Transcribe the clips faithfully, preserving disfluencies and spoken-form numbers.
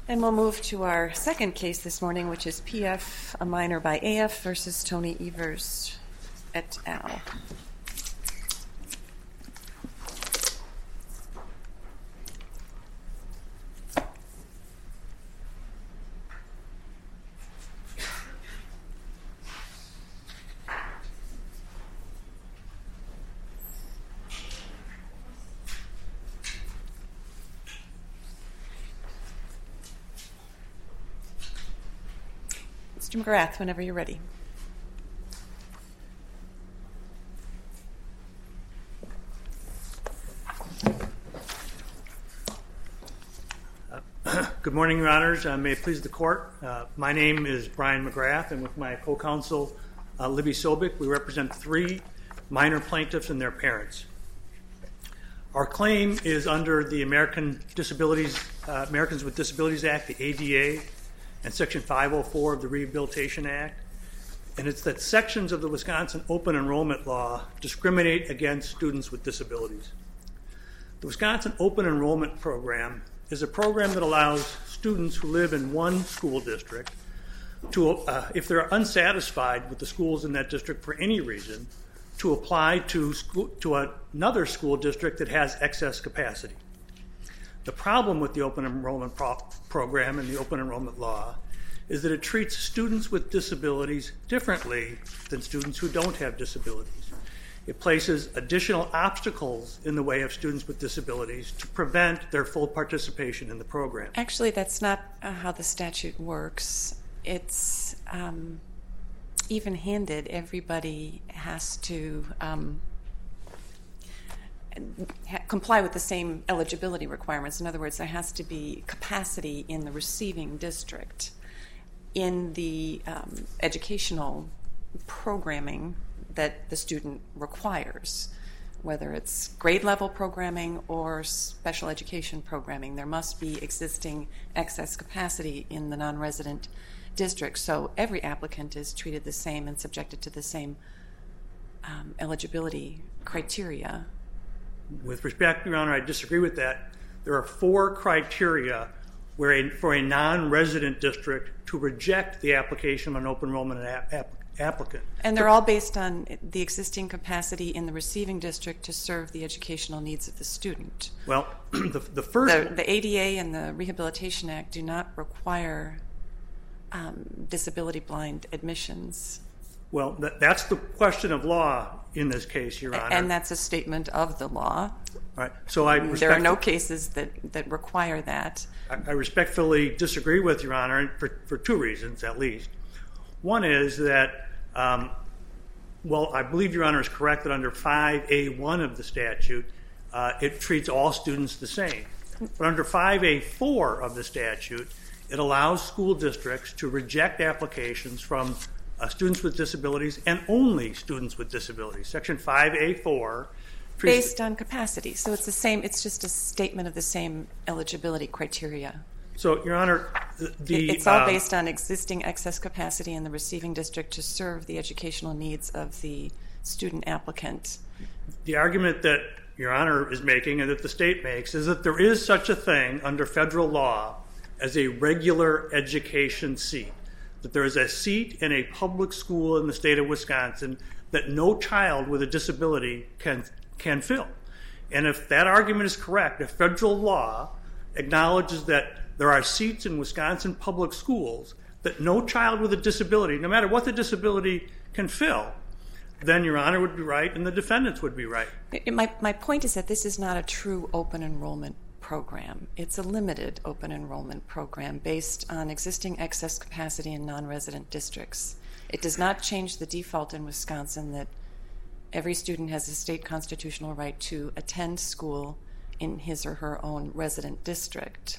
And we'll move to our second case this morning, which is P F, a minor by A F versus Tony Evers et al. Mister McGrath, whenever you're ready. Uh, good morning, Your Honors. Uh, may it please the Court. Uh, my name is Brian McGrath, and with my co-counsel, uh, Libby Sobek, we represent three minor plaintiffs and their parents. Our claim is under the American Disabilities, uh, Americans with Disabilities Act, the A D A, and Section five oh four of the Rehabilitation Act, and it's that sections of the Wisconsin Open Enrollment Law discriminate against students with disabilities. The Wisconsin Open Enrollment Program is a program that allows students who live in one school district to, uh, if they're unsatisfied with the schools in that district for any reason, to apply to, school, to another school district that has excess capacity. The problem with the open enrollment pro- program and the open enrollment law is that it treats students with disabilities differently than students who don't have disabilities. It places additional obstacles in the way of students with disabilities to prevent their full participation in the program. Actually, that's not uh, how the statute works. It's um, even-handed. Everybody has to um, comply with the same eligibility requirements. In other words, there has to be capacity in the receiving district. In the um, educational programming that the student requires, whether it's grade level programming or special education programming, there must be existing excess capacity in the non-resident district. So every applicant is treated the same and subjected to the same um, eligibility criteria. With respect, Your Honor, I disagree with that. There are four criteria where a, for a non-resident district to reject the application of an open enrollment ap- ap- applicant. And they're all based on the existing capacity in the receiving district to serve the educational needs of the student. Well, the, the first... The, the A D A and the Rehabilitation Act do not require um, disability blind admissions. Well, that, that's the question of law in this case, Your Honor. And that's a statement of the law. All right. So I there are no cases that, that require that. I, I respectfully disagree with Your Honor for, for two reasons, at least. One is that, um, well, I believe Your Honor is correct that under five A one of the statute, uh, it treats all students the same. But under five A four of the statute, it allows school districts to reject applications from Uh, students with disabilities and only students with disabilities. Section five A four based on capacity. So it's the same, it's just a statement of the same eligibility criteria. So, Your Honor, the... the it's all uh, based on existing excess capacity in the receiving district to serve the educational needs of the student applicant. The argument that Your Honor is making and that the state makes is that there is such a thing under federal law as a regular education seat. That there is a seat in a public school in the state of Wisconsin that no child with a disability can can fill. And if that argument is correct, if federal law acknowledges that there are seats in Wisconsin public schools that no child with a disability, no matter what the disability, can fill, then Your Honor would be right and the defendants would be right. My, my point is that this is not a true open enrollment program. It's a limited open enrollment program based on existing excess capacity in non-resident districts. It does not change the default in Wisconsin that every student has a state constitutional right to attend school in his or her own resident district.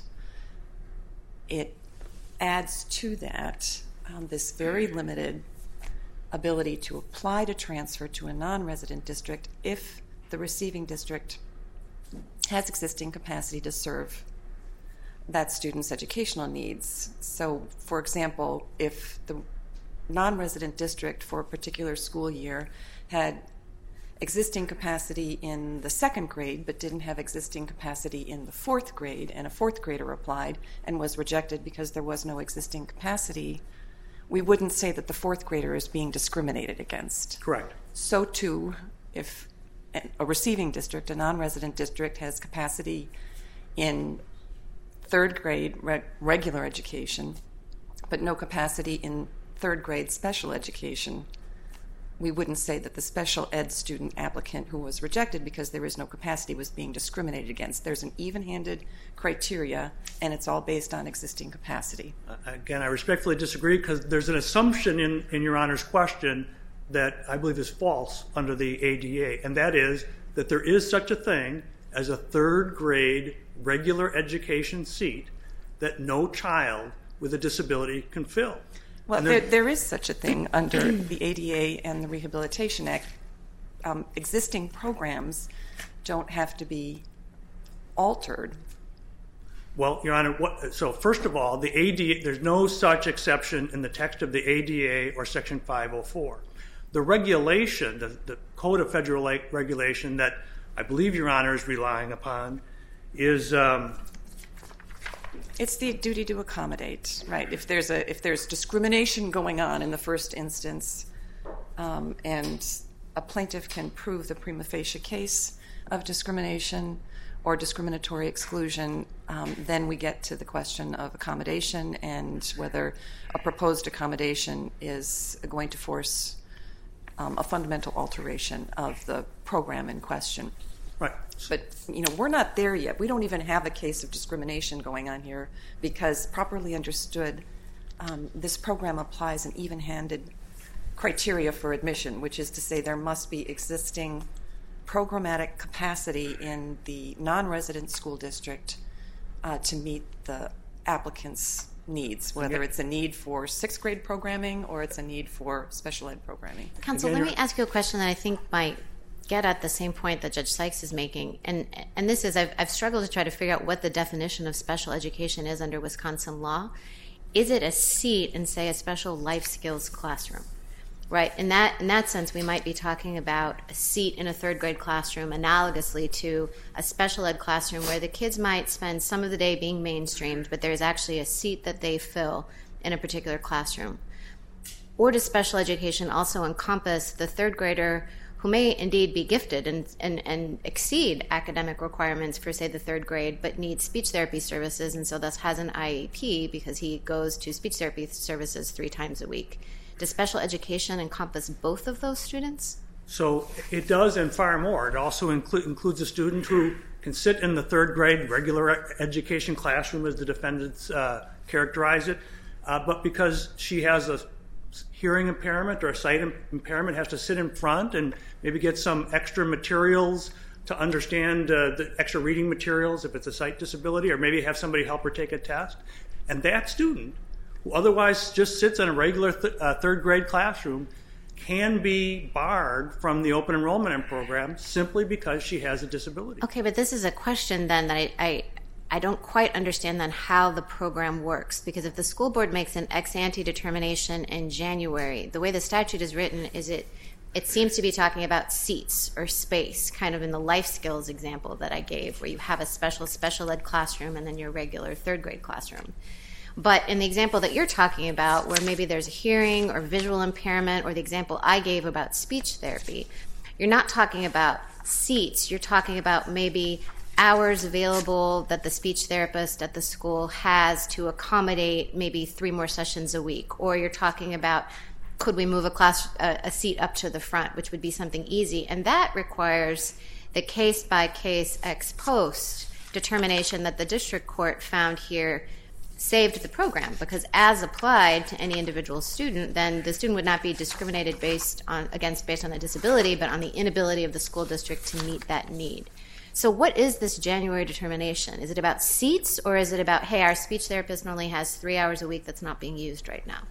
It adds to that um, this very limited ability to apply to transfer to a non-resident district if the receiving district has existing capacity to serve that student's educational needs. So, for example, if the non-resident district for a particular school year had existing capacity in the second grade but didn't have existing capacity in the fourth grade, and a fourth grader applied and was rejected because there was no existing capacity, we wouldn't say that the fourth grader is being discriminated against. Correct. So too, if a receiving district, a non-resident district, has capacity in third grade re- regular education but no capacity in third grade special education, we wouldn't say that the special ed student applicant who was rejected because there is no capacity was being discriminated against. There's an even-handed criteria, and it's all based on existing capacity. Uh, again, I respectfully disagree because there's an assumption in, in Your Honor's question that I believe is false under the A D A, and that is that there is such a thing as a third grade regular education seat that no child with a disability can fill. Well, there, there is such a thing under the A D A and the Rehabilitation Act. Um, existing programs don't have to be altered. Well, Your Honor, what, so first of all, the A D A, there's no such exception in the text of the A D A or Section five oh four. The regulation, the, the Code of Federal Regulation that I believe Your Honor is relying upon is... Um, It's the duty to accommodate, right? If there's a if there's discrimination going on in the first instance, um, and a plaintiff can prove the prima facie case of discrimination or discriminatory exclusion, um, then we get to the question of accommodation and whether a proposed accommodation is going to force um, a fundamental alteration of the program in question. Right. But, you know, we're not there yet. We don't even have a case of discrimination going on here because, properly understood, um, this program applies an even-handed criteria for admission, which is to say there must be existing programmatic capacity in the non-resident school district uh, to meet the applicant's needs, whether it's a need for sixth grade programming or it's a need for special ed programming. Counsel, let me ask you a question that I think might get at the same point that Judge Sykes is making. And and this is, I've, I've struggled to try to figure out what the definition of special education is under Wisconsin law. Is it a seat in, say, a special life skills classroom? Right? In that in that sense, we might be talking about a seat in a third grade classroom analogously to a special ed classroom where the kids might spend some of the day being mainstreamed, but there's actually a seat that they fill in a particular classroom. Or does special education also encompass the third grader who may indeed be gifted and, and, and exceed academic requirements for, say, the third grade, but needs speech therapy services and so thus has an I E P because he goes to speech therapy services three times a week? Does special education encompass both of those students? So it does, and far more. It also inclu- includes a student who can sit in the third grade regular education classroom, as the defendants uh, characterize it, uh, but because she has a hearing impairment or a sight impairment, has to sit in front and maybe get some extra materials to understand uh, the extra reading materials if it's a sight disability, or maybe have somebody help her take a test. And that student, who otherwise just sits in a regular th- uh, third grade classroom, can be barred from the open enrollment program simply because she has a disability. Okay, but this is a question then that I, I I don't quite understand then how the program works, because if the school board makes an ex ante determination in January, the way the statute is written is it it seems to be talking about seats or space, kind of in the life skills example that I gave, where you have a special special ed classroom and then your regular third grade classroom. But in the example that you're talking about, where maybe there's a hearing or visual impairment, or the example I gave about speech therapy, you're not talking about seats, you're talking about maybe hours available that the speech therapist at the school has to accommodate maybe three more sessions a week. Or you're talking about, could we move a class a, a seat up to the front, which would be something easy. And that requires the case-by-case ex post determination that the district court found here saved the program, because as applied to any individual student, then the student would not be discriminated based on against based on a disability, but on the inability of the school district to meet that need. So what is this January determination? Is it about seats, or is it about, hey, our speech therapist only has three hours a week that's not being used right now?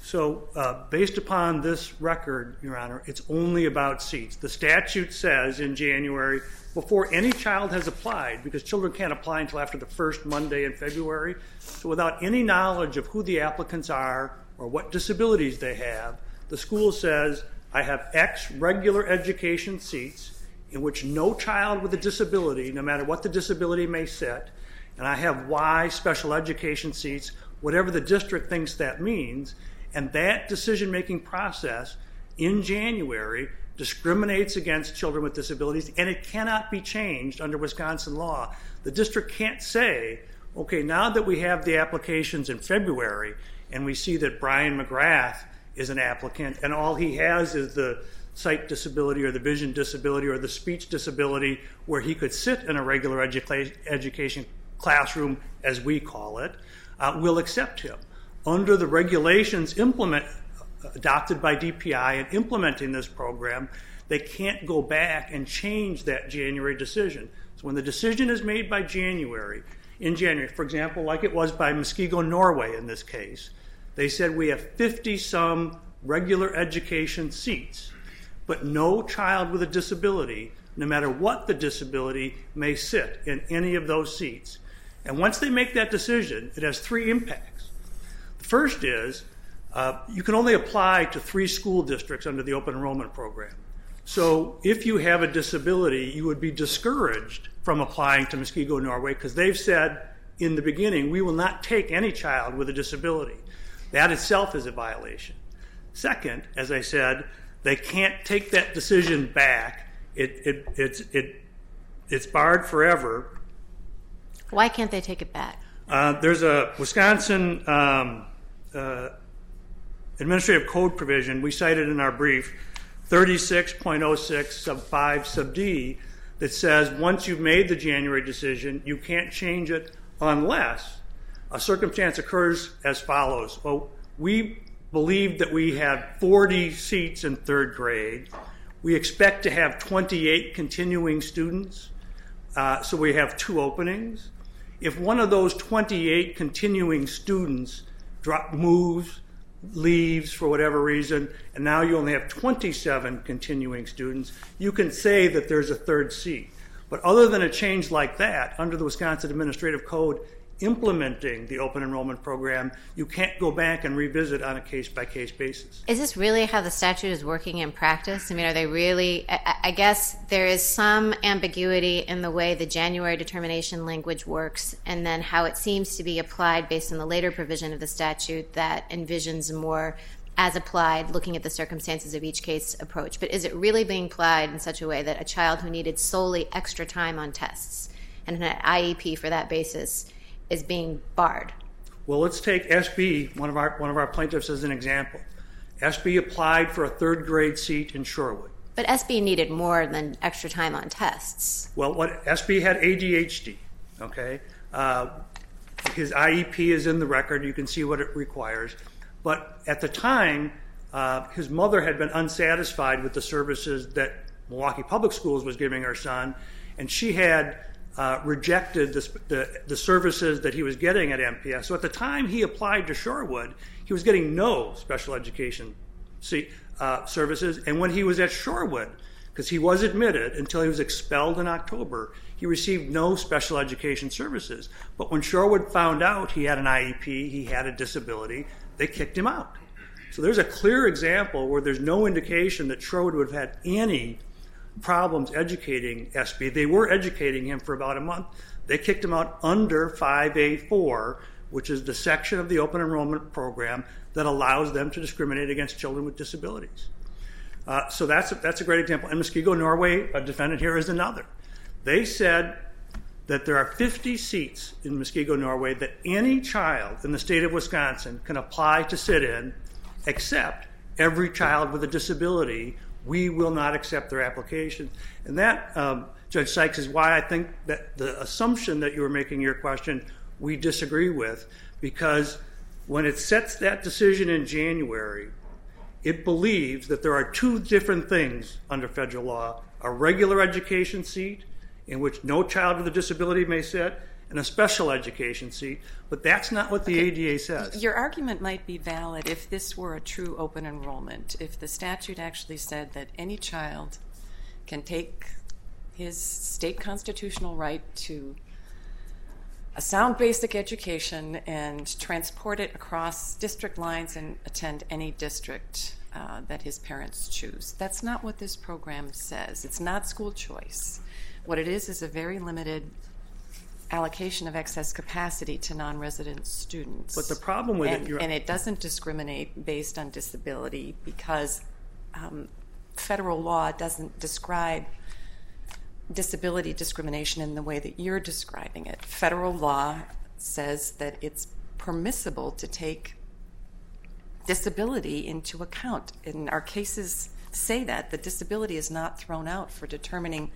So uh, based upon this record, Your Honor, it's only about seats. The statute says in January, before any child has applied, because children can't apply until after the first Monday in February, so without any knowledge of who the applicants are or what disabilities they have, the school says, I have X regular education seats in which no child with a disability, no matter what the disability may sit, and I have Y special education seats, whatever the district thinks that means, and that decision-making process in January discriminates against children with disabilities, and it cannot be changed under Wisconsin law. The district can't say, okay, now that we have the applications in February and we see that Brian McGrath is an applicant and all he has is the sight disability or the vision disability or the speech disability where he could sit in a regular educa- education classroom, as we call it, uh, we'll accept him. Under the regulations implement, adopted by D P I and implementing this program, they can't go back and change that January decision. So when the decision is made by January, in January, for example, like it was by Muskego Norway in this case, they said we have fifty-some regular education seats, but no child with a disability, no matter what the disability, may sit in any of those seats. And once they make that decision, it has three impacts. The first is uh, you can only apply to three school districts under the open enrollment program. So if you have a disability, you would be discouraged from applying to Muskego Norway because they've said in the beginning, we will not take any child with a disability. That itself is a violation. Second, as I said, they can't take that decision back. It, it, it's, it, it's barred forever. Why can't they take it back? Uh, there's a Wisconsin um, uh, administrative code provision we cited in our brief, thirty-six point oh six sub five sub D, that says once you've made the January decision, you can't change it unless a circumstance occurs as follows. Well, we believe that we had forty seats in third grade. We expect to have twenty-eight continuing students, uh, so we have two openings. If one of those twenty-eight continuing students drop, moves, leaves for whatever reason, and now you only have twenty-seven continuing students, you can say that there's a third seat. But other than a change like that, under the Wisconsin Administrative Code implementing the open enrollment program, you can't go back and revisit on a case-by-case basis. Is this really how the statute is working in practice? I mean, are they really, I, I guess there is some ambiguity in the way the January determination language works and then how it seems to be applied based on the later provision of the statute that envisions a more as applied, looking at the circumstances of each case approach. But is it really being applied in such a way that a child who needed solely extra time on tests and an I E P for that basis is being barred? Well, let's take S B, one of our one of our plaintiffs, as an example. S B applied for a third grade seat in Shorewood. But S B needed more than extra time on tests. Well, what S B had A D H D, okay? Uh, his I E P is in the record. You can see what it requires. But at the time, uh, his mother had been unsatisfied with the services that Milwaukee Public Schools was giving her son, and she had Uh, rejected the, the, the services that he was getting at M P S. So at the time he applied to Shorewood, he was getting no special education see, uh, services. And when he was at Shorewood, because he was admitted until he was expelled in October, he received no special education services. But when Shorewood found out he had an I E P, he had a disability, they kicked him out. So there's a clear example where there's no indication that Shorewood would have had any problems educating S B. They were educating him for about a month. They kicked him out under five A four, which is the section of the open enrollment program that allows them to discriminate against children with disabilities. Uh, so that's a, that's a great example. And Muskego Norway, a defendant here, is another. They said that there are fifty seats in Muskego Norway that any child in the state of Wisconsin can apply to sit in, except every child with a disability. We will not accept their application. And that, um, Judge Sykes, is why I think that the assumption that you were making in your question we disagree with, because when it sets that decision in January, it believes that there are two different things under federal law: a regular education seat in which no child with a disability may sit, and a special education seat, but that's not what the okay. A D A says. Your argument might be valid if this were a true open enrollment, if the statute actually said that any child can take his state constitutional right to a sound basic education and transport it across district lines and attend any district. uh, that his parents choose. That's not what this program says. It's not school choice. What it is is a very limited allocation of excess capacity to non-resident students. But the problem with and, it, you're... and it doesn't discriminate based on disability because um, federal law doesn't describe disability discrimination in the way that you're describing it. Federal law says that it's permissible to take disability into account. And our cases say that the disability is not thrown out for determining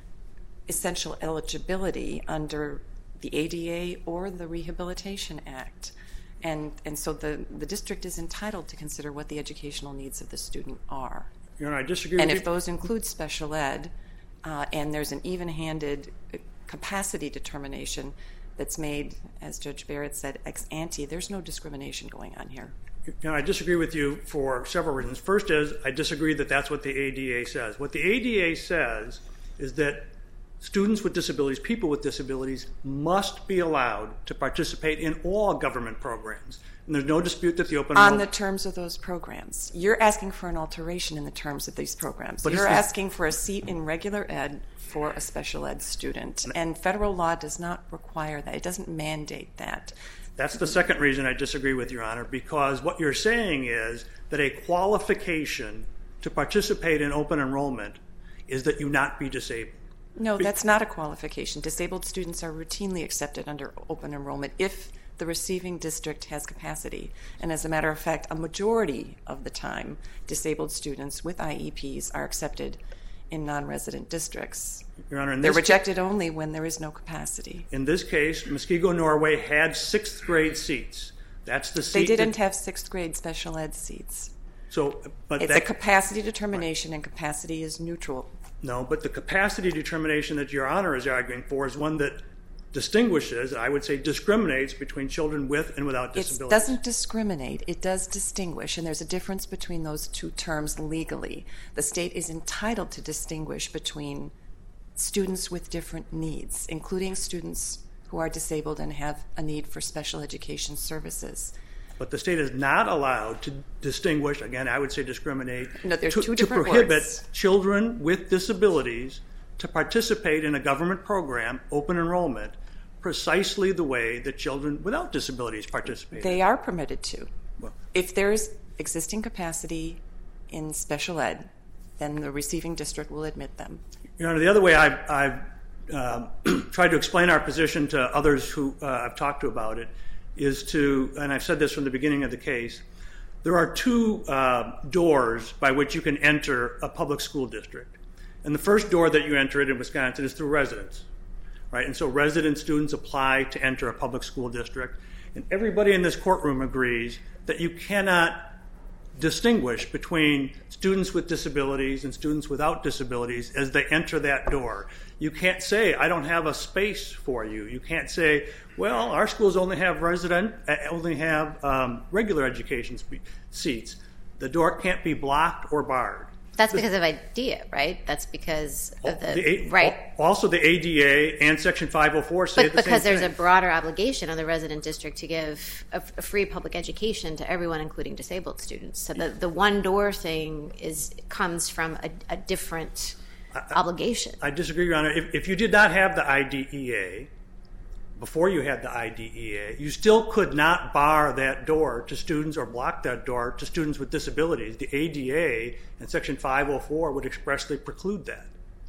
essential eligibility under the A D A or the Rehabilitation Act. And and so the, the district is entitled to consider what the educational needs of the student are. Your Honor, I disagree and with if you. those include special ed, uh, and there's an even-handed capacity determination that's made, as Judge Barrett said, ex ante, there's no discrimination going on here. You know, I disagree with you for several reasons. First is, I disagree that that's what the A D A says. What the A D A says is that students with disabilities, people with disabilities, must be allowed to participate in all government programs. And there's no dispute that the open On enrollment... the terms of those programs. You're asking for an alteration in the terms of these programs. But You're it's the- asking for a seat in regular ed for a special ed student. And federal law does not require that. It doesn't mandate that. That's the second reason I disagree with Your Honor, because what you're saying is that a qualification to participate in open enrollment is that you not be disabled. No, that's not a qualification. Disabled students are routinely accepted under open enrollment if the receiving district has capacity. And as a matter of fact, a majority of the time, disabled students with I E Ps are accepted in non-resident districts. Your Honor, in They're this rejected only when there is no capacity. In this case, Muskego, Norway had sixth grade seats. That's the seat They didn't that, have sixth grade special ed seats. So, but It's that, a capacity determination, and capacity is neutral. no, but the capacity determination that Your Honor is arguing for is one that distinguishes, I would say discriminates, between children with and without It disabilities. doesn't discriminate. It does distinguish, and there's a difference between those two terms legally. The state is entitled to distinguish between students with different needs, including students who are disabled and have a need for special education services. But the state is not allowed to distinguish, again, I would say discriminate, No, there's to, two to different prohibit words. children with disabilities to participate in a government program, open enrollment, precisely the way that children without disabilities participate. They are permitted to. Well, If there is existing capacity in special ed, then the receiving district will admit them. Your Honor, the other way I've, I've um, tried to explain our position to others who uh, I've talked to about it is to, and I've said this from the beginning of the case, there are two uh, doors by which you can enter a public school district. And the first door that you enter it in Wisconsin is through residence, right? And so resident students apply to enter a public school district. And everybody in this courtroom agrees that you cannot distinguish between students with disabilities and students without disabilities as they enter that door. You can't say, I don't have a space for you. You can't say, well, our schools only have resident, uh, only have um, regular education spe- seats. The door can't be blocked or barred. That's because of IDEA, right? That's because of the, The A- right. Also, the A D A and Section five oh four say But the same because there's thing. a broader obligation on the resident district to give a, a free public education to everyone, including disabled students. So the, the one door thing is comes from a, a different obligation. I disagree, Your Honor. If, if you did not have the I D E A, before you had the I D E A, you still could not bar that door to students or block that door to students with disabilities. The A D A and Section five oh four would expressly preclude that.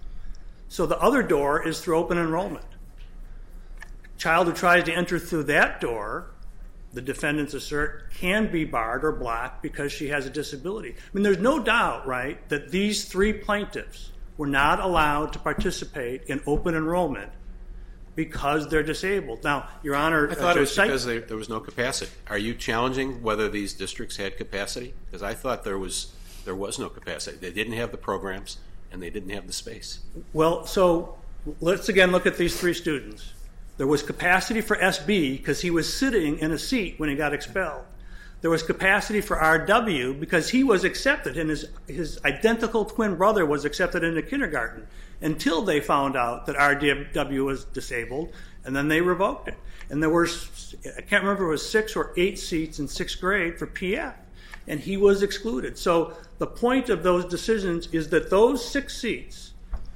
So the other door is through open enrollment. Child who tries to enter through that door, the defendants assert, can be barred or blocked because she has a disability. I mean, there's no doubt, right, that these three plaintiffs were not allowed to participate in open enrollment because they're disabled. Now, Your Honor, I thought uh, it was cite- because they, there was no capacity. Are you challenging whether these districts had capacity? Because I thought there was there was no capacity. They didn't have the programs, and they didn't have the space. Well, so let's again look at these three students. There was capacity for S B because he was sitting in a seat when he got expelled. There was capacity for R W because he was accepted, and his, his identical twin brother was accepted into kindergarten until they found out that R W was disabled, and then they revoked it. And there were, I can't remember if it was six or eight seats in sixth grade for P F. and he was excluded. So the point of those decisions is that those six seats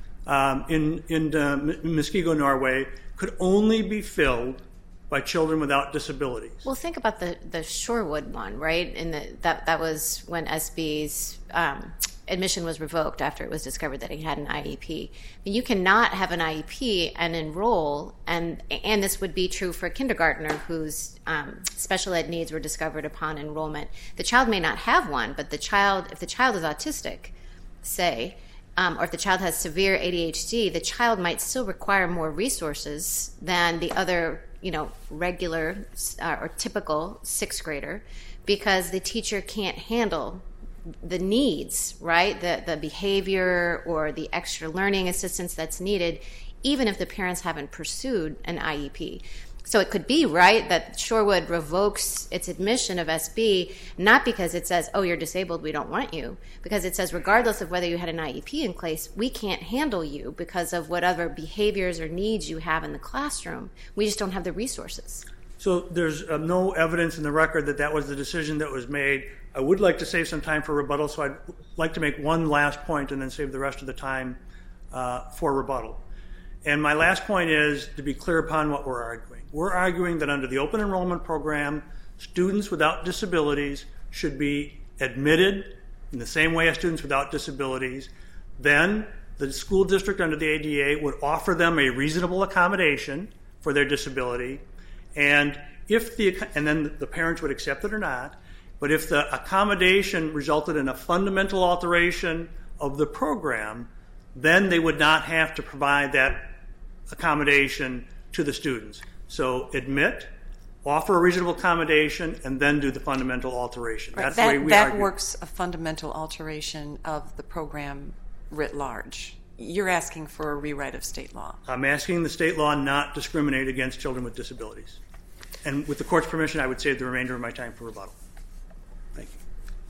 um, in, in uh, Muskego, Norway, could only be filled by children without disabilities. Well, think about the, the Shorewood one, right? In the, that, that was when S B's um, admission was revoked after it was discovered that he had an I E P. You cannot have an I E P and enroll, and and this would be true for a kindergartner whose um, special ed needs were discovered upon enrollment. The child may not have one, but the child, if the child is autistic, say, um, or if the child has severe A D H D, the child might still require more resources than the other, you know, regular uh, or typical sixth grader, because the teacher can't handle the needs, right? The the behavior or the extra learning assistance that's needed, even if the parents haven't pursued an I E P. So it could be, right, that Shorewood revokes its admission of S B, not because it says, oh, you're disabled, we don't want you, because it says regardless of whether you had an I E P in place, we can't handle you because of whatever behaviors or needs you have in the classroom. We just don't have the resources. So there's uh, no evidence in the record that that was the decision that was made. I would like to save some time for rebuttal, so I'd like to make one last point and then save the rest of the time uh, for rebuttal. And my last point is to be clear upon what we're arguing. We're arguing that under the open enrollment program, students without disabilities should be admitted in the same way as students without disabilities. Then the school district under the A D A would offer them a reasonable accommodation for their disability, and if the and then the parents would accept it or not. But if the accommodation resulted in a fundamental alteration of the program, then they would not have to provide that accommodation to the students. So admit, offer a reasonable accommodation, and then do the fundamental alteration. Right. That's that, the way we that argue. works a fundamental alteration of the program writ large. You're asking for a rewrite of state law. I'm asking the state law not discriminate against children with disabilities. And with the court's permission, I would save the remainder of my time for rebuttal. Thank you.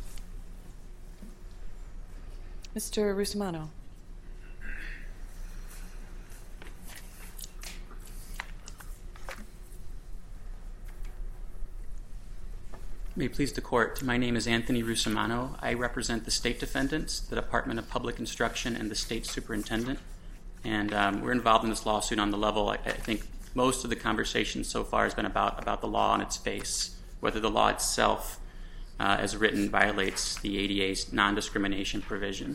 Mister Russomanno. May it please the court. My name is Anthony Russomanno. I represent the state defendants, the Department of Public Instruction, and the state superintendent. And um, we're involved in this lawsuit on the level, I, I think most of the conversation so far has been about, about the law on its face, whether the law itself, uh, as written, violates the A D A's non-discrimination provision.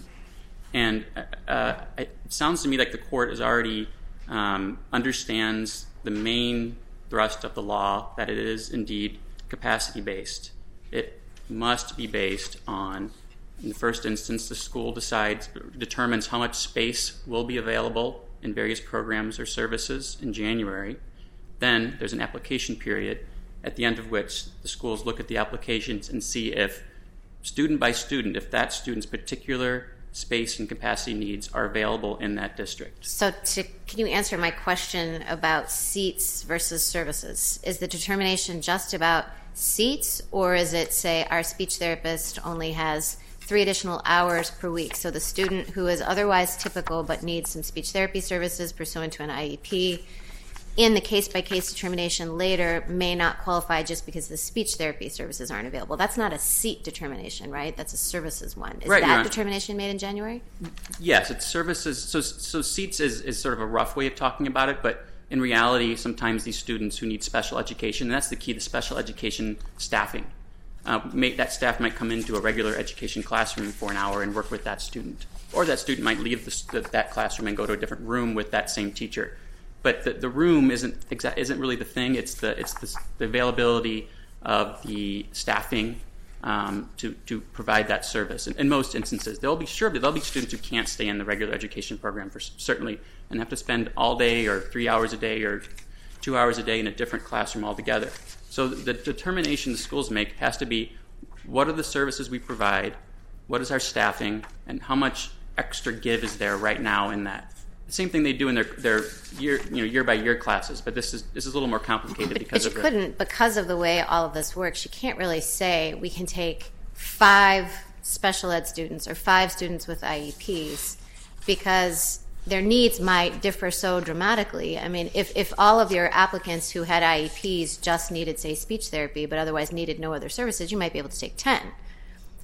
And uh, it sounds to me like the court is already um, understands the main thrust of the law, that it is indeed capacity-based. It must be based on, in the first instance, the school decides, determines how much space will be available in various programs or services in January. Then there's an application period, at the end of which the schools look at the applications and see if, student by student, if that student's particular space and capacity needs are available in that district. So to, can you answer my question about seats versus services? Is the determination just about seats, or is it, say, our speech therapist only has three additional hours per week, so the student who is otherwise typical but needs some speech therapy services pursuant to an I E P, in the case-by-case determination later, may not qualify just because the speech therapy services aren't available? That's not a seat determination, right? That's a services one. Is right, that determination made in January? Yes, it's services. So, so seats is, is sort of a rough way of talking about it, but in reality, sometimes these students who need special education, and that's the key, the special education staffing. Uh, may, that staff might come into a regular education classroom for an hour and work with that student. Or that student might leave the, the, that classroom and go to a different room with that same teacher. But the, the room isn't exa- isn't really the thing. It's the it's the, the availability of the staffing um, to to provide that service. In, in most instances, there'll be sure there'll be students who can't stay in the regular education program for certainly, and have to spend all day or three hours a day or two hours a day in a different classroom altogether. So the determination the schools make has to be, what are the services we provide, what is our staffing, and how much extra give is there right now in that. The same thing they do in their their year you know year by year classes, but this is this is a little more complicated because but you of couldn't the, because of the way all of this works. You can't really say we can take five special ed students or five students with I E Ps because their needs might differ so dramatically. I mean, if if all of your applicants who had I E Ps just needed, say, speech therapy, but otherwise needed no other services, you might be able to take ten.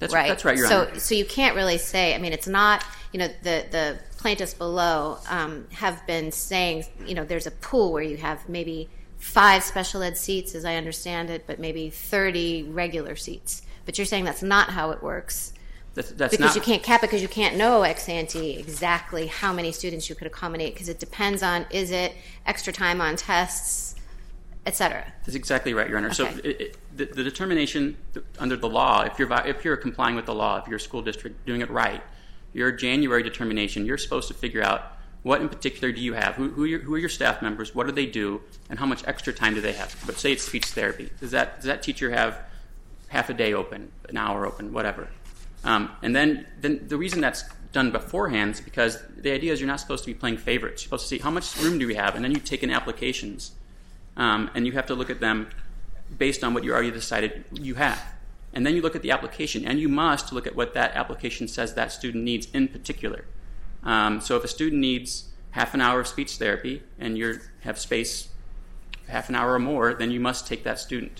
That's right? That's right, Your so, Honor. So you can't really say, I mean, it's not, you know, the, the plaintiffs below um, have been saying, you know, there's a pool where you have maybe five special ed seats, as I understand it, but maybe thirty regular seats. But you're saying that's not how it works. That's, that's because not, you can't cap it, because you can't know ex ante exactly how many students you could accommodate, because it depends on, is it extra time on tests, et cetera. That's exactly right, Your Honor. Okay. So it, it, the, the determination under the law, if you're if you're complying with the law, if you're a school district doing it right, your January determination, you're supposed to figure out what in particular do you have, who, who, are your, who are your staff members, what do they do, and how much extra time do they have. But say it's speech therapy. Does that, does that teacher have half a day open, an hour open, whatever? Um, and then, then the reason that's done beforehand is because the idea is you're not supposed to be playing favorites. You're supposed to see how much room do we have, and then you take in applications. Um, and you have to look at them based on what you already decided you have. And then you look at the application, and you must look at what that application says that student needs in particular. Um, so if a student needs half an hour of speech therapy and you have space half an hour or more, then you must take that student.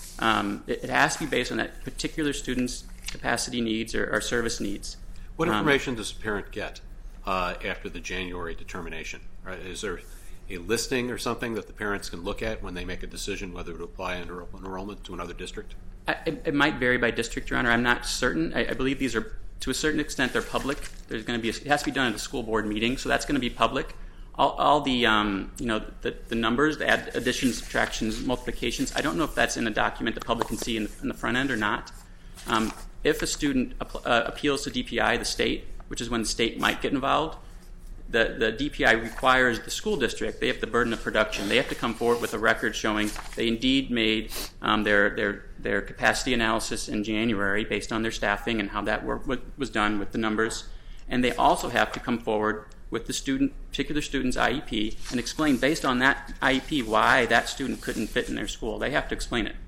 Um, it, it has to be based on that particular student's capacity needs or, or service needs. What Um, information does a parent get uh, after the January determination? Right? Is there a listing or something that the parents can look at when they make a decision whether to apply under open enrollment to another district? I, it, it might vary by district, Your Honor. I'm not certain. I, I believe these are, to a certain extent, they're public. There's going to be a, it has to be done at a school board meeting, so that's going to be public. All, all the um, you know the, the numbers, the add, additions, subtractions, multiplications. I don't know if that's in a document the public can see in the, in the front end or not. Um, if a student uh, appeals to D P I, the state, which is when the state might get involved, the, the D P I requires the school district, they have the burden of production. They have to come forward with a record showing they indeed made um, their, their, their capacity analysis in January based on their staffing and how that work was done with the numbers. And they also have to come forward with the student, particular student's I E P and explain based on that I E P why that student couldn't fit in their school. They have to explain it.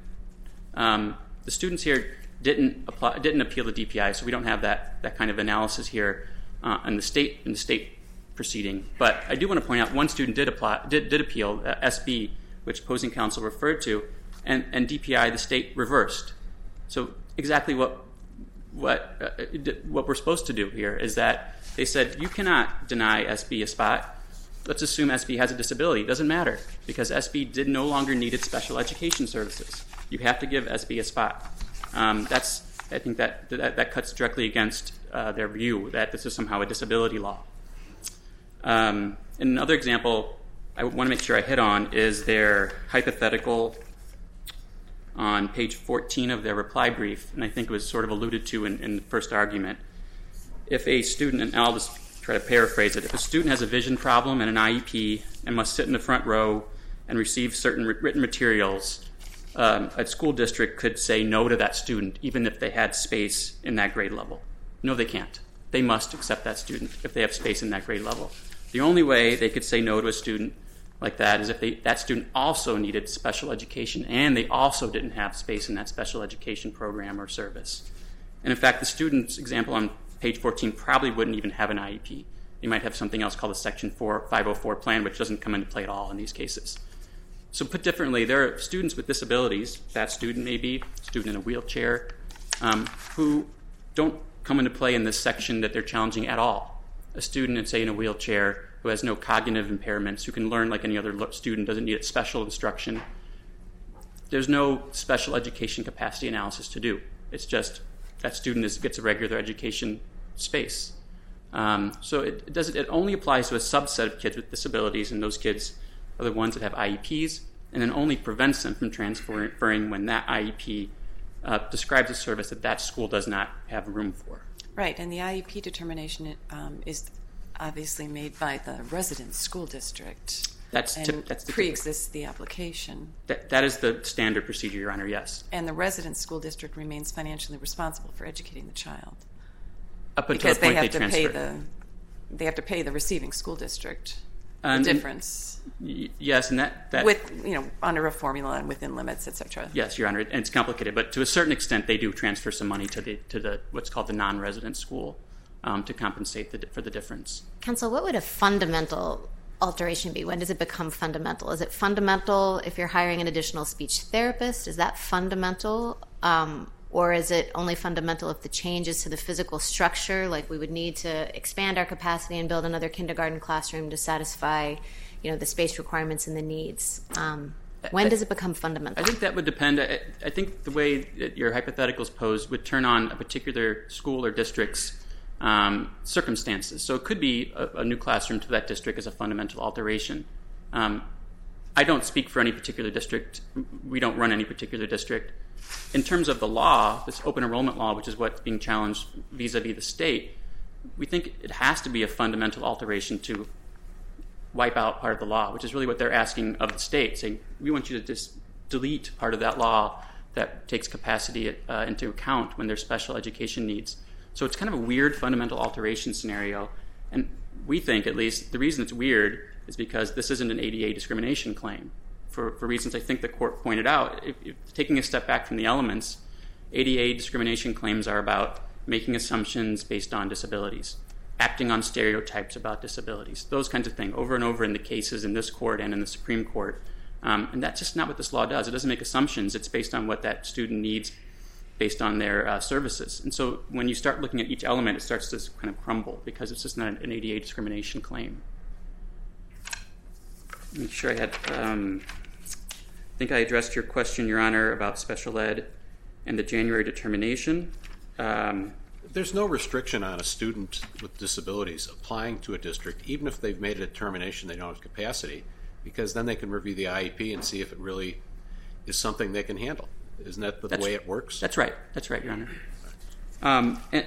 Um, the students here didn't apply, didn't appeal to D P I, so we don't have that, that kind of analysis here uh, in the state in the state proceeding. But I do want to point out one student did apply did, did appeal uh, S B, which opposing counsel referred to, and, and D P I the state reversed. So exactly what what uh, what we're supposed to do here is that they said you cannot deny S B a spot. Let's assume S B has a disability. It doesn't matter because S B did no longer needed special education services. You have to give S B a spot. Um, that's I think that that, that cuts directly against uh, their view that this is somehow a disability law. Um, and another example I want to make sure I hit on is their hypothetical on page fourteen of their reply brief, and I think it was sort of alluded to in, in the first argument. If a student, and I'll just try to paraphrase it, if a student has a vision problem and an I E P and must sit in the front row and receive certain written materials, um, a school district could say no to that student even if they had space in that grade level. No, they can't. They must accept that student if they have space in that grade level. The only way they could say no to a student like that is if they, that student also needed special education and they also didn't have space in that special education program or service. And in fact, the student's example on page fourteen probably wouldn't even have an I E P. They might have something else called a Section five oh four plan, which doesn't come into play at all in these cases. So put differently, there are students with disabilities, that student may be, a student in a wheelchair, um, who don't come into play in this section that they're challenging at all. A student, say, in a wheelchair who has no cognitive impairments, who can learn like any other student, doesn't need special instruction. There's no special education capacity analysis to do. It's just that student is, gets a regular education space. Um, so it, it, does, it only applies to a subset of kids with disabilities, and those kids are the ones that have I E Ps, and then only prevents them from transferring when that I E P uh, describes a service that that school does not have room for. Right, and the I E P determination um, is obviously made by the resident school district. That's, and tip, that's the pre-exists the application. That, that is the standard procedure, Your Honor, yes. And the resident school district remains financially responsible for educating the child. Up until because the point they have they to transfer. pay the they have to pay the receiving school district Um, the difference. Y- yes, and that, that with you know under a formula and within limits, et cetera. Yes, Your Honor, and it's complicated, but to a certain extent, they do transfer some money to the to the what's called the non-resident school um, to compensate the, for the difference. Counsel, what would a fundamental alteration be? When does it become fundamental? Is it fundamental if you're hiring an additional speech therapist? Is that fundamental? Um, Or is it only fundamental if the changes to the physical structure, like we would need to expand our capacity and build another kindergarten classroom to satisfy, you know, the space requirements and the needs? Um, when does it become fundamental? I think that would depend. I, I think the way that your hypotheticals posed would turn on a particular school or district's um, circumstances. So it could be a, a new classroom to that district as a fundamental alteration. Um, I don't speak for any particular district. We don't run any particular district. In terms of the law, this open enrollment law, which is what's being challenged vis-a-vis the state, we think it has to be a fundamental alteration to wipe out part of the law, which is really what they're asking of the state, saying, we want you to just delete part of that law that takes capacity uh, into account when there's special education needs. So it's kind of a weird fundamental alteration scenario. And we think, at least, the reason it's weird is because this isn't an A D A discrimination claim. For, for reasons I think the court pointed out, if, if taking a step back from the elements, A D A discrimination claims are about making assumptions based on disabilities, acting on stereotypes about disabilities, those kinds of things, over and over in the cases in this court and in the Supreme Court. Um, and that's just not what this law does. It doesn't make assumptions. It's based on what that student needs based on their uh, services. And so when you start looking at each element, it starts to kind of crumble because it's just not an A D A discrimination claim. Make sure I had, um, I think I addressed your question, Your Honor, about special ed and the January determination. Um, There's no restriction on a student with disabilities applying to a district, even if they've made a determination they don't have capacity, because then they can review the I E P and see if it really is something they can handle. Isn't that the that's, way it works? That's right. That's right, Your Honor. Um, and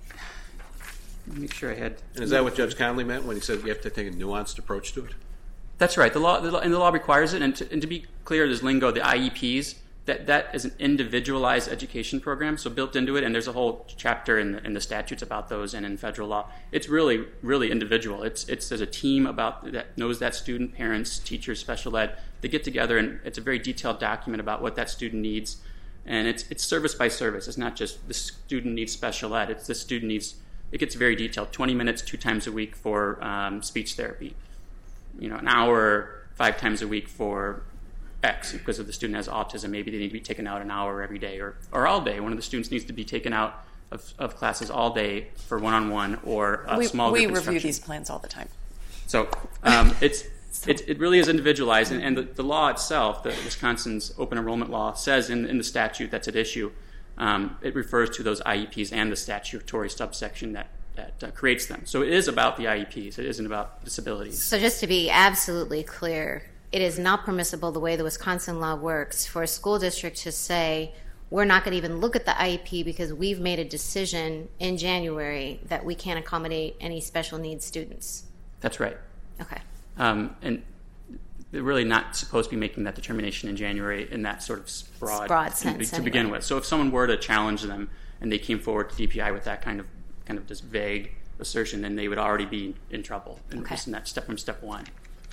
let me make sure I had... And is that what Judge Conley meant when he said you have to take a nuanced approach to it? That's right. The law, the law and the law requires it. And to, and to be clear, there's lingo, the I E Ps, that, that is an individualized education program, so built into it, and there's a whole chapter in the, in the statutes about those and in federal law. It's really, really individual. It's, it's there's a team about that knows that student, parents, teachers, special ed. They get together, and it's a very detailed document about what that student needs. And it's it's service by service. It's not just the student needs special ed. It's the student needs, it gets very detailed, twenty minutes, two times a week for um, speech therapy. You know, an hour, five times a week for X, because if the student has autism, maybe they need to be taken out an hour every day or, or all day. One of the students needs to be taken out of, of classes all day for one-on-one or a we, small group we instruction. review these plans all the time. So um, it's it, it really is individualized, and, and the, the law itself, the Wisconsin's open enrollment law, says in, in the statute that's at issue, um, it refers to those I E Ps and the statutory subsection that that uh, creates them. So it is about the I E Ps. It isn't about disabilities. So just to be absolutely clear, it is not permissible the way the Wisconsin law works for a school district to say, we're not going to even look at the I E P because we've made a decision in January that we can't accommodate any special needs students. That's right. Okay. Um, and they're really not supposed to be making that determination in January in that sort of broad, broad to, sense to anyway. begin with. So if someone were to challenge them and they came forward to D P I with that kind of kind of just vague assertion, then they would already be in trouble in, Okay. just in that step from step one.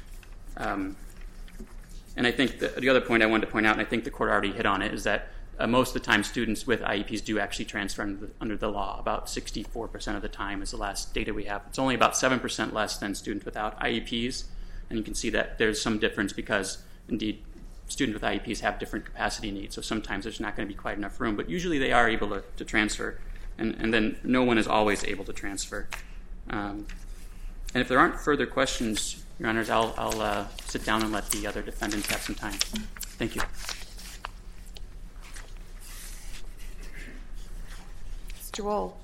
Um, and I think the, the other point I wanted to point out, and I think the court already hit on it, is that uh, most of the time students with I E Ps do actually transfer under the, under the law. About sixty-four percent of the time is the last data we have. It's only about seven percent less than students without I E Ps, and you can see that there's some difference because, indeed, students with I E Ps have different capacity needs, so sometimes there's not going to be quite enough room, but usually they are able to, to transfer, and, and then no one is always able to transfer. Um, and if there aren't further questions, Your Honors, I'll, I'll uh, sit down and let the other defendants have some time. Thank you. Mister Wohl.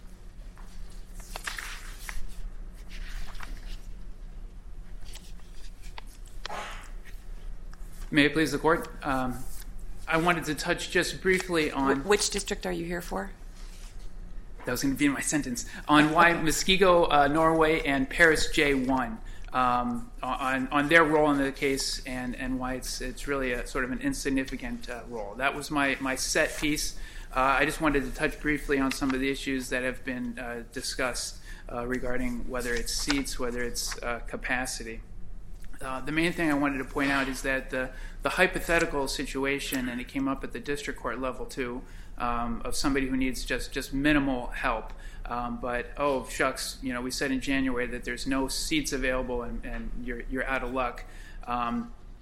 May it please the court? Um, I wanted to touch just briefly on... Wh- which district are you here for? That was going to be in my sentence. On why Muskego, uh, Norway, and Paris J won. Um, on, on their role in the case and, and why it's it's really a sort of an insignificant uh, role. That was my, my set piece. Uh, I just wanted to touch briefly on some of the issues that have been uh, discussed uh, regarding whether it's seats, whether it's uh, capacity. Uh, the main thing I wanted to point out is that the, the hypothetical situation, and it came up at the district court level too, um, of somebody who needs just, just minimal help. Um, but, oh, shucks, you know, we said in January that there's no seats available and, and you're, you're out of luck. Um,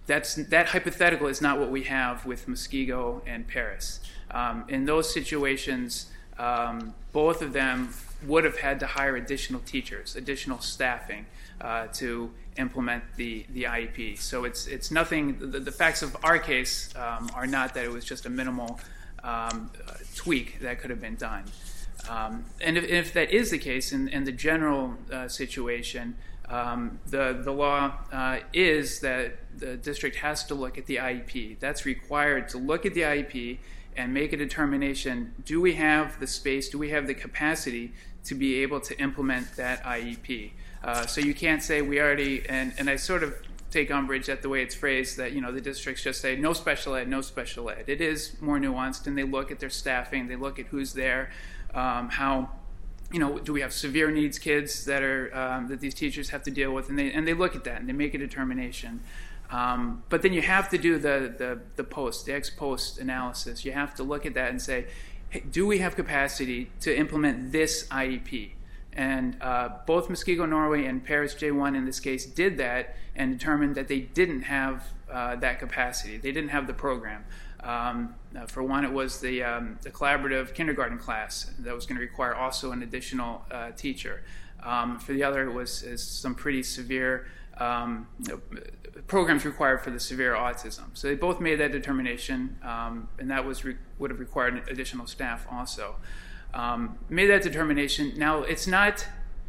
that's that hypothetical is not what we have with Muskego and Paris. Um, in those situations, um, both of them would have had to hire additional teachers, additional staffing uh, to implement the, the I E P. So it's it's nothing. The, the facts of our case um, are not that it was just a minimal um, uh, tweak that could have been done. Um, and if, if that is the case in, in the general uh, situation, um, the the law uh, is that the district has to look at the I E P. That's required to look at the I E P and make a determination, do we have the space, do we have the capacity to be able to implement that I E P? Uh, so you can't say we already, and, and I sort of take umbrage at the way it's phrased, that you know the districts just say no special ed, no special ed. It is more nuanced, and they look at their staffing, they look at who's there, um, how, you know, do we have severe needs kids that are um, that these teachers have to deal with, and they and they look at that and they make a determination. Um, but then you have to do the, the, the post, the ex-post analysis. You have to look at that and say, hey, do we have capacity to implement this I E P? And uh, both Muskego Norway and Paris J one in this case did that and determined that they didn't have uh, that capacity. They didn't have the program. Um, uh, for one, it was the, um, the collaborative kindergarten class that was going to require also an additional uh, teacher. Um, for the other, it was is some pretty severe um, you know, programs required for the severe autism. So they both made that determination, um, and that was re- would have required additional staff also. Um, made that determination. Now, it's not,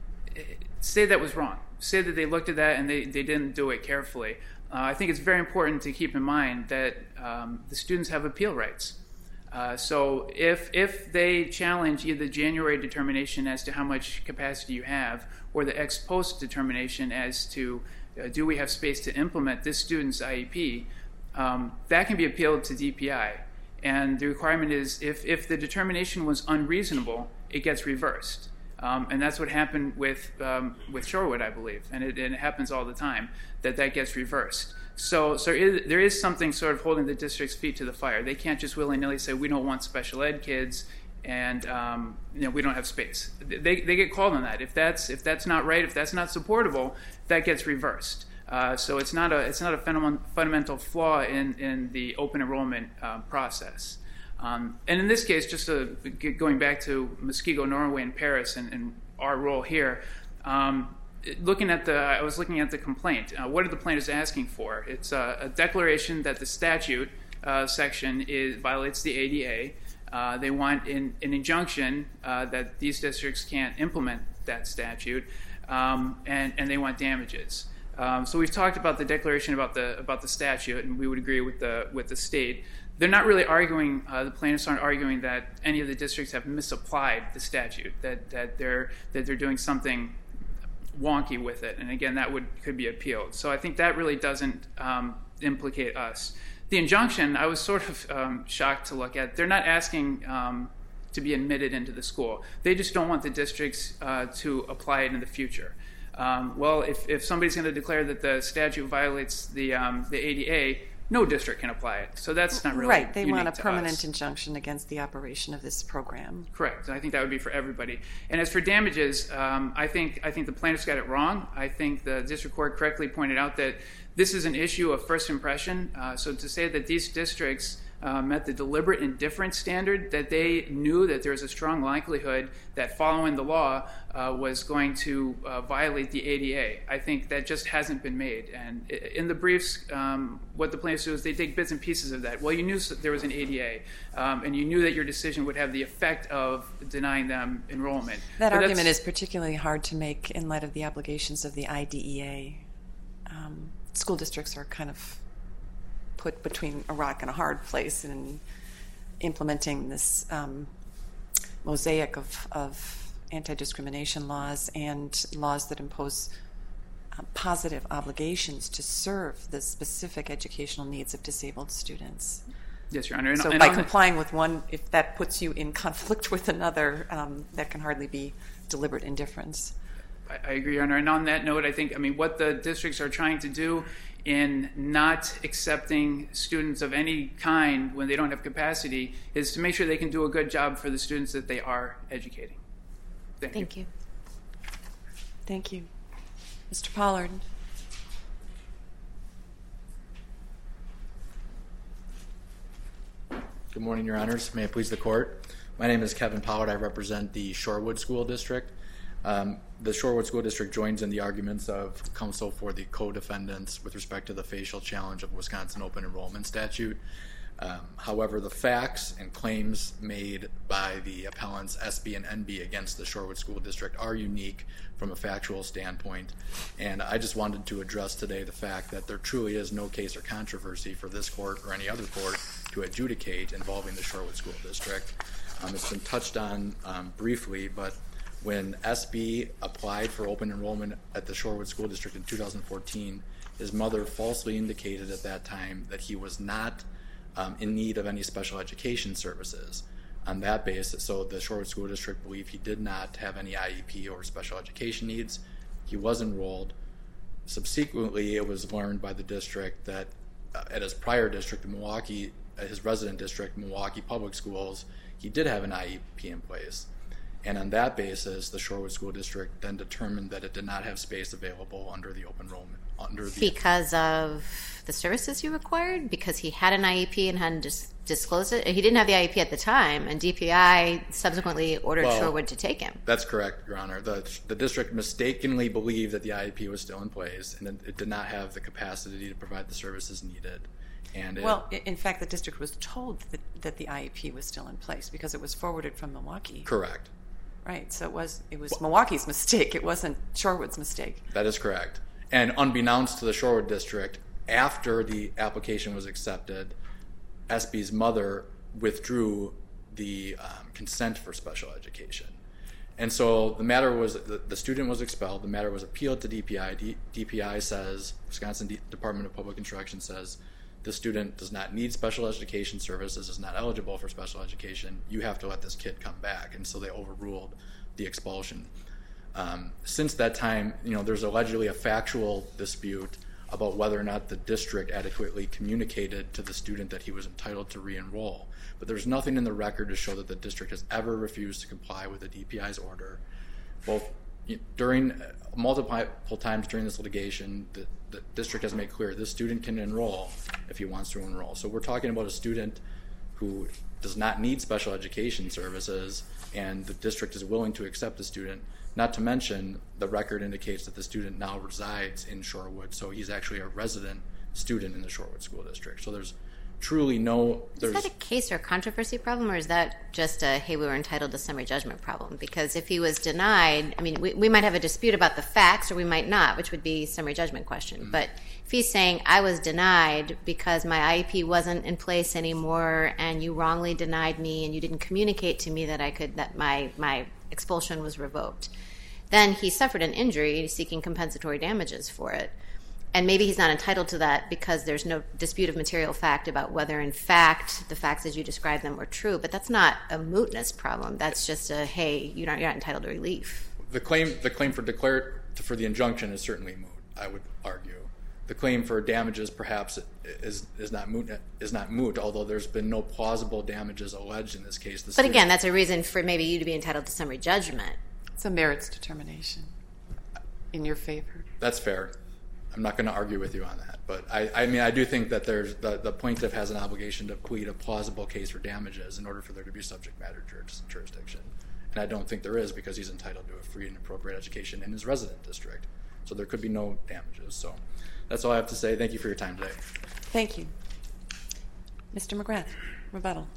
say that was wrong. Say that they looked at that and they, they didn't do it carefully. Uh, I think it's very important to keep in mind that um, the students have appeal rights. Uh, so if if they challenge either the January determination as to how much capacity you have or the ex post determination as to uh, do we have space to implement this student's I E P, um, that can be appealed to D P I. And the requirement is if, if the determination was unreasonable, it gets reversed. Um, and that's what happened with um, with Shorewood, I believe. And it, and it happens all the time, that that gets reversed. So, so it, there is something sort of holding the district's feet to the fire. They can't just willy-nilly say, we don't want special ed kids, and um, you know, we don't have space. They, they get called on that. If that's, if that's not right, if that's not supportable, that gets reversed. Uh, so it's not a it's not a fundamental fundamental flaw in, in the open enrollment uh, process. Um, and in this case, just to, going back to Muskego, Norway, and Paris, and, and our role here, um, looking at the I was looking at the complaint. Uh, what are the plaintiffs asking for? It's a, a declaration that the statute uh, section is violates the A D A. Uh, they want in, an injunction uh, that these districts can't implement that statute, um, and and they want damages. Um, so we've talked about the declaration about the about the statute, and we would agree with the with the state. They're not really arguing. Uh, the plaintiffs aren't arguing that any of the districts have misapplied the statute. That that they're that they're doing something wonky with it. And again, that would could be appealed. So I think that really doesn't um, implicate us. The injunction, I was sort of um, shocked to look at. They're not asking um, to be admitted into the school. They just don't want the districts uh, to apply it in the future. Um, well, if, if somebody's going to declare that the statute violates the um, the A D A, no district can apply it. So that's not really right. They unique want a to permanent us. injunction against the operation of this program. Correct. And I think that would be for everybody. And as for damages, um, I think I think the plaintiffs got it wrong. I think the district court correctly pointed out that this is an issue of first impression. Uh, so to say that these districts Uh, met the deliberate indifference standard, that they knew that there was a strong likelihood that following the law uh, was going to uh, violate the A D A. I think that just hasn't been made. And in the briefs, um, what the plaintiffs do is they take bits and pieces of that. Well, you knew there was an A D A, um, and you knew that your decision would have the effect of denying them enrollment. That but argument is particularly hard to make in light of the obligations of the I D E A. Um, school districts are kind of put between a rock and a hard place in implementing this um, mosaic of, of anti-discrimination laws and laws that impose uh, positive obligations to serve the specific educational needs of disabled students. Yes, Your Honor. And, so and by on complying the, with one, if that puts you in conflict with another, um, that can hardly be deliberate indifference. I, I agree, Your Honor. And on that note, I think, I mean, what the districts are trying to do in not accepting students of any kind when they don't have capacity is to make sure they can do a good job for the students that they are educating. Thank, Thank you. you. Thank you. Mister Pollard. Good morning, Your Honors. May it please the Court. My name is Kevin Pollard. I represent the Shorewood School District. Um, the Shorewood School District joins in the arguments of counsel for the co-defendants with respect to the facial challenge of Wisconsin open enrollment statute. Um, however, the facts and claims made by the appellants S B and N B against the Shorewood School District are unique from a factual standpoint, and I just wanted to address today the fact that there truly is no case or controversy for this court or any other court to adjudicate involving the Shorewood School District. Um, it's been touched on um, briefly, but when S B applied for open enrollment at the Shorewood School District in two thousand fourteen, his mother falsely indicated at that time that he was not Um, in need of any special education services. On that basis, so the Shorewood School District believed he did not have any I E P or special education needs. He was enrolled. Subsequently, it was learned by the district that uh, at his prior district in Milwaukee, at his resident district, Milwaukee Public Schools, he did have an I E P in place. And on that basis, the Shorewood School District then determined that it did not have space available under the open enrollment. Under the because of the services he required? Because he had an I E P and hadn't dis- disclosed it? He didn't have the I E P at the time, and D P I subsequently ordered well, Shorewood to take him. That's correct, Your Honor. The, the district mistakenly believed that the I E P was still in place, and it, it did not have the capacity to provide the services needed. And well, it, in fact, the district was told that, that the I E P was still in place because it was forwarded from Milwaukee. Correct. Right, so it was it was well, Milwaukee's mistake. It wasn't Shorewood's mistake. That is correct. And unbeknownst to the Shorewood District, after the application was accepted, S B's mother withdrew the um, consent for special education. And so the matter was, the, the student was expelled, the matter was appealed to D P I. D, DPI says, Wisconsin D- Department of Public Instruction says, the student does not need special education services, is not eligible for special education, you have to let this kid come back. And so they overruled the expulsion. Um, since that time, you know, there's allegedly a factual dispute about whether or not the district adequately communicated to the student that he was entitled to re-enroll. But there's nothing in the record to show that the district has ever refused to comply with the D P I's order. Both during uh, multiple times during this litigation, the, the district has made clear this student can enroll if he wants to enroll. So we're talking about a student who does not need special education services, and the district is willing to accept the student. Not to mention, the record indicates that the student now resides in Shorewood, so he's actually a resident student in the Shorewood School District. So there's truly no... There's, is that a case or controversy problem, or is that just a, hey, we were entitled to summary judgment problem? Because if he was denied, I mean, we, we might have a dispute about the facts, or we might not, which would be summary judgment question. Mm-hmm. But if he's saying, I was denied because my I E P wasn't in place anymore, and you wrongly denied me, and you didn't communicate to me that I could, that my, my expulsion was revoked, then he suffered an injury, he's seeking compensatory damages for it. And maybe he's not entitled to that because there's no dispute of material fact about whether, in fact, the facts as you described them were true. But that's not a mootness problem. That's just a, hey, you're not, you're not entitled to relief. The claim, the claim for declared for the injunction is certainly moot, I would argue. The claim for damages perhaps is is not moot, is not moot, although there's been no plausible damages alleged in this case. The but student, again, that's a reason for maybe you to be entitled to summary judgment. It's a merits determination in your favor. That's fair. I'm not going to argue with you on that. But I, I mean, I do think that there's the, the plaintiff has an obligation to plead a plausible case for damages in order for there to be subject matter jurisdiction. And I don't think there is because he's entitled to a free and appropriate education in his resident district. So there could be no damages. So that's all I have to say. Thank you for your time today. Thank you. Mister McGrath, rebuttal.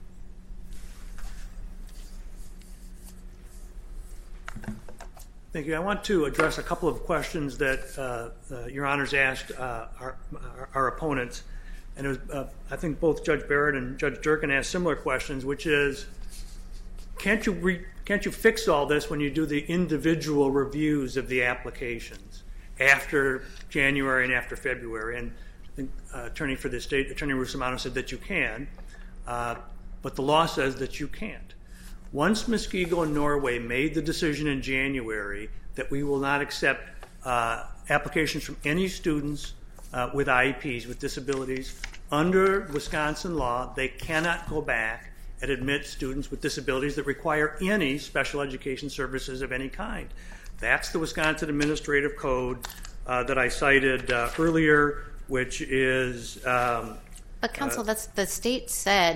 Thank you. I want to address a couple of questions that uh, uh, Your Honors asked uh, our, our, our opponents. And it was, uh, I think both Judge Barrett and Judge Durkin asked similar questions, which is, can't you, re- can't you fix all this when you do the individual reviews of the applications after January and after February? And I think uh, attorney for the state, Attorney Russomanno, said that you can, uh, but the law says that you can't. Once Muskego and Norway made the decision in January that we will not accept uh, applications from any students uh, with I E Ps, with disabilities, under Wisconsin law, they cannot go back and admit students with disabilities that require any special education services of any kind. That's the Wisconsin Administrative Code uh, that I cited uh, earlier, which is... Um, but counsel, uh, that's the state said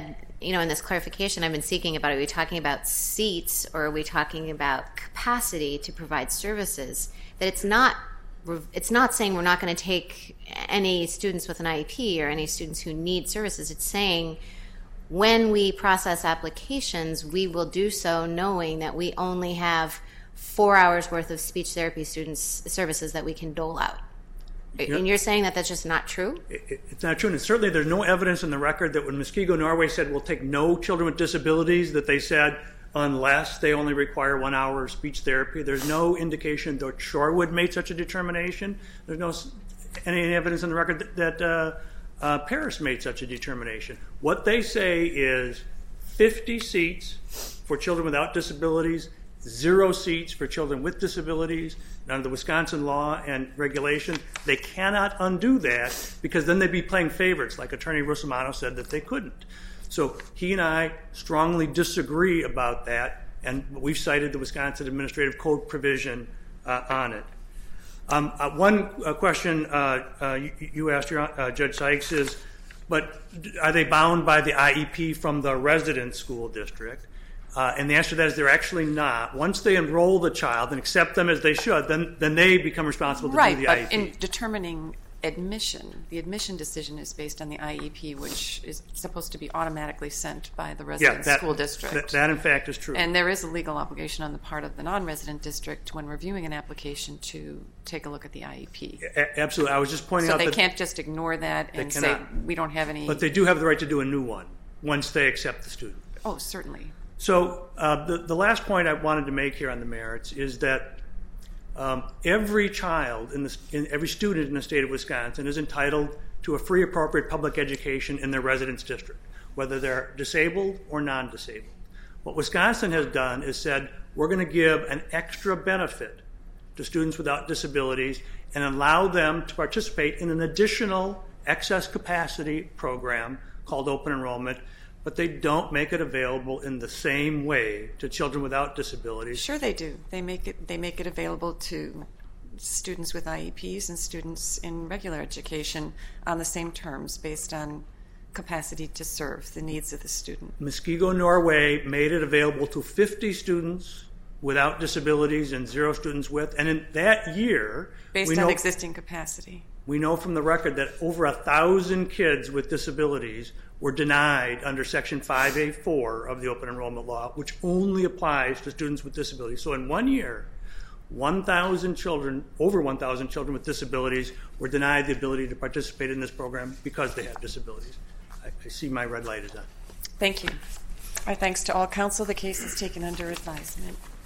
you know, in this clarification I've been seeking about, are we talking about seats or are we talking about capacity to provide services? That it's not, it's not saying we're not going to take any students with an I E P or any students who need services. It's saying when we process applications, we will do so knowing that we only have four hours worth of speech therapy students services that we can dole out. Yep. And you're saying that that's just not true? It, it's not true, and certainly there's no evidence in the record that when Muskego Norway said we'll take no children with disabilities, that they said unless they only require one hour of speech therapy. There's no indication that Shorewood made such a determination. There's no any evidence in the record that, that uh, uh, Paris made such a determination. What they say is fifty seats for children without disabilities, zero seats for children with disabilities. Under the Wisconsin law and regulation, they cannot undo that because then they'd be playing favorites, like Attorney Russomanno said that they couldn't. So he and I strongly disagree about that, and we've cited the Wisconsin Administrative Code provision uh, on it. Um, uh, one uh, question uh, uh, you, you asked your, uh, Judge Sykes is, but are they bound by the I E P from the resident school district? Uh, and the answer to that is they're actually not. Once they enroll the child and accept them as they should, then then they become responsible to right, do the I E P. Right, but in determining admission, the admission decision is based on the I E P, which is supposed to be automatically sent by the resident yeah, that, school district. That, that, in fact, is true. And there is a legal obligation on the part of the non-resident district when reviewing an application to take a look at the I E P. A- absolutely. I was just pointing so out that... So they can't just ignore that and say, we don't have any... But they do have the right to do a new one once they accept the student. Oh, certainly. So uh, the, the last point I wanted to make here on the merits is that um, every child, in, the, in every student in the state of Wisconsin is entitled to a free, appropriate public education in their residence district, whether they're disabled or non-disabled. What Wisconsin has done is said, we're going to give an extra benefit to students without disabilities and allow them to participate in an additional excess capacity program called open enrollment, but they don't make it available in the same way to children without disabilities. Sure they do. They make it they make it available to students with I E Ps and students in regular education on the same terms based on capacity to serve the needs of the student. Muskego Norway made it available to fifty students without disabilities and zero students with, and in that year... Based we on know, existing capacity. We know from the record that over a thousand kids with disabilities were denied under Section five A four of the open enrollment law, which only applies to students with disabilities. So in one year, one thousand children, over one thousand children with disabilities were denied the ability to participate in this program because they have disabilities. I, I see my red light is on. Thank you. Our thanks to all counsel. The case is taken under advisement.